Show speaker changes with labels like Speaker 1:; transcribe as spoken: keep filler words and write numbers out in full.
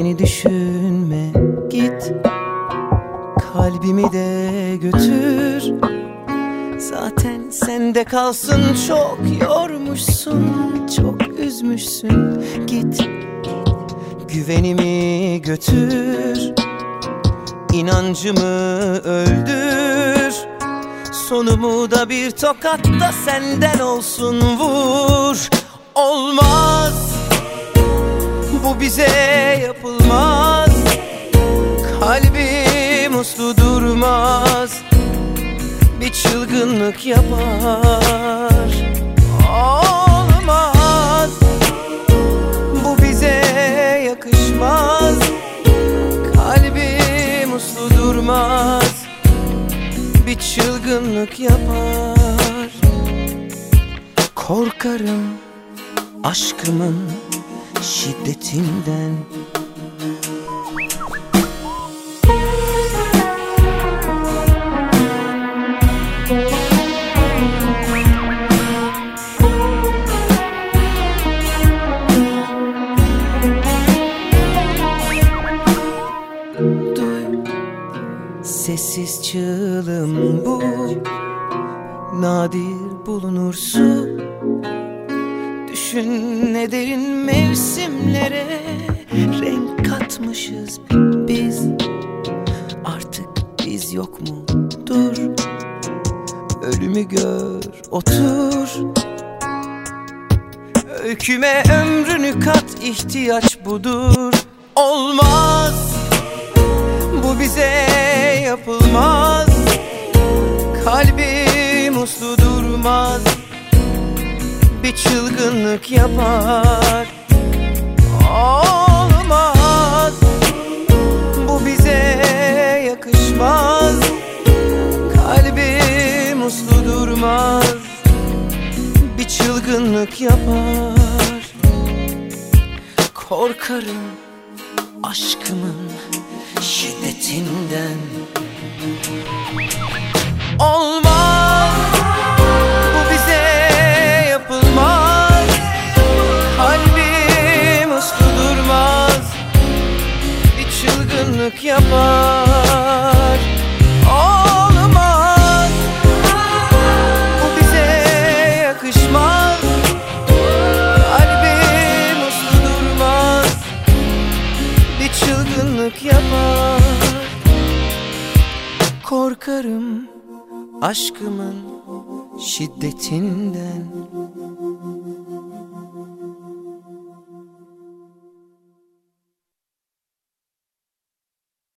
Speaker 1: Beni düşünme, git. Kalbimi de götür. Zaten sende kalsın, çok yormuşsun, çok üzmüşsün. Git, güvenimi götür. İnancımı öldür. Sonumu da bir tokatta senden olsun, vur. Olmaz, bu bize yapılmaz. Kalbim uslu durmaz, bir çılgınlık yapar. Olmaz, bu bize yakışmaz. Kalbim uslu durmaz, bir çılgınlık yapar. Korkarım aşkımın şiddetinden. Duy, sessiz çığlığım bu, nadir bulunur su. Düşün ne derin mevsimlere renk katmışız biz. Artık biz yok mu? Dur, ölümü gör, otur. Öyküme ömrünü kat, ihtiyaç budur. Olmaz, bu bize yapılmaz. Kalbim uslu durmaz, bir çılgınlık yapar. Olmaz, bu bize yakışmaz. Kalbim uslu durmaz, bir çılgınlık yapar. Korkarım aşkımın şiddetinden. Olmaz, bu bize yapılmaz. Kalbim uslu durmaz, bir çılgınlık yapar. Olmaz, bu bize yakışmaz. Kalbim uslu durmaz, bir çılgınlık yapar. Korkarım aşkımın şiddetinden.